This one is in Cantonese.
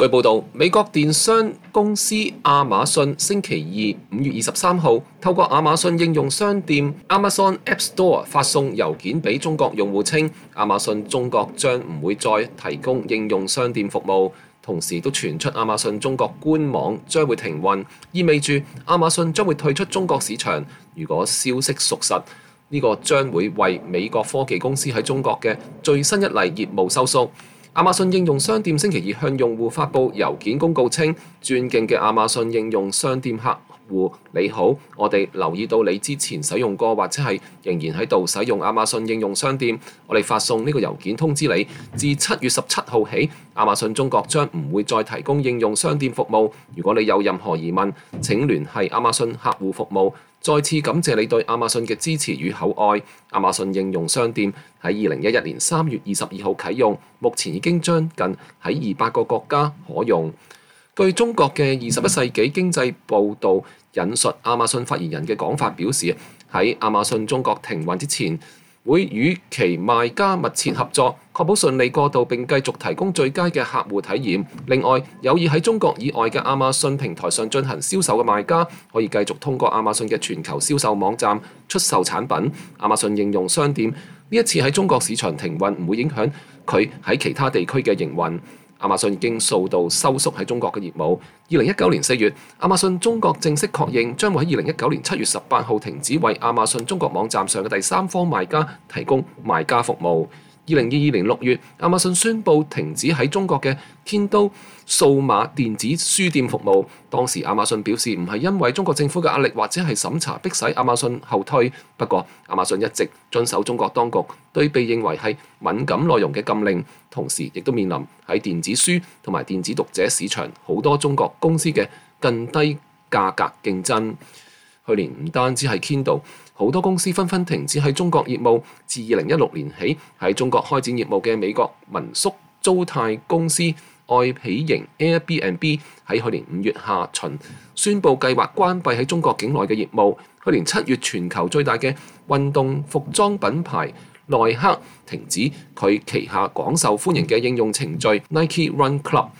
據報道，美國電商公司亞馬遜星期二5月23號透過亞馬遜應用商店 Amazon App Store 發送郵件俾中國用戶稱，亞馬遜中國將唔會再提供應用商店服務，同時都傳出亞馬遜中國官網將會停運，意味住亞馬遜將會退出中國市場。如果消息屬實，呢個將會為美國科技公司喺中國嘅最新一例業務收縮。亞馬遜應用商店星期二向用戶發布郵件公告稱，尊敬嘅亞馬遜應用商店客戶你好，我哋留意到你之前使用過或者係仍然喺度使用亞馬遜應用商店，我哋發送呢個郵件通知你，自7月17號起，亞馬遜中國將唔會再提供應用商店服務。如果你有任何疑問，請聯繫亞馬遜客戶服務。再次感謝你對亞馬遜嘅支持與厚愛。亞馬遜應用商店喺2011年3月22號啟用，目前已經將近喺200個國家可用。據中國嘅21世紀經濟報導引述亞馬遜發言人嘅講法表示，喺亞馬遜中國停運之前，會與其賣家密切合作，確保順利過渡並繼續提供最佳嘅客戶體驗。另外，有意喺中國以外嘅亞馬遜平台上進行銷售嘅賣家，可以繼續通過亞馬遜嘅全球銷售網站出售產品。亞馬遜應用商店呢一次喺中國市場停運，唔會影響佢喺其他地區嘅營運。亞馬遜已經數度收縮喺中國嘅業務。2019年4月，亞馬遜中國正式確認將會喺2019年7月18號停止為亞馬遜中國網站上嘅第三方賣家提供賣家服務。2022年6月，亞馬遜宣布停止喺中國嘅 Kindle 數碼電子書店服務。當時亞馬遜表示唔係因為中國政府嘅壓力或者係審查迫使亞馬遜後退，不過亞馬遜一直遵守中國當局對被認為係敏感內容嘅禁令，同時亦都面臨喺電子書同埋電子讀者市場好多中國公司嘅更低價格競爭。去年唔單止係 Kindle， 好多公司紛紛停止喺中國業務。自2016年起喺中國開展業務嘅美國民宿租貸公司愛彼迎 Airbnb 喺去年5月下旬宣布計劃關閉喺中國境內嘅業務。去年7月，全球最大嘅運動服裝品牌耐克停止佢旗下廣受歡迎嘅應用程序 Nike Run Club。